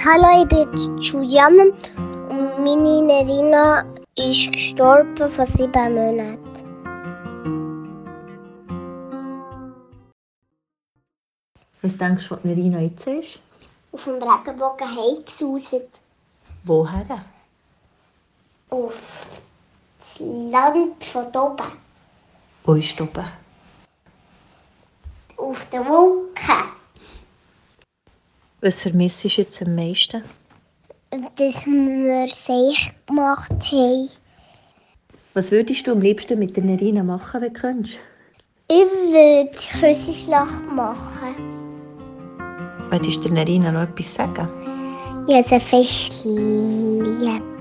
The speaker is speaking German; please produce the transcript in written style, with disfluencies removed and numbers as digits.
Hallo, ich bin Juliana und meine Nerina ist gestorben vor 7 Monaten. Was denkst du, was Nerina jetzt ist? Auf dem Regenbogen heimgesuset. Woher? Auf das Land von oben. Wo ist oben? Auf der Wolke. Was vermisst du jetzt am meisten? Dass wir Seich gemacht haben. Was würdest du am liebsten mit der Nerina machen, wenn du könntest? Ich würde Küssenschlacht machen. Wolltest du der Nerina noch etwas sagen? Ich habe sie fest lieb.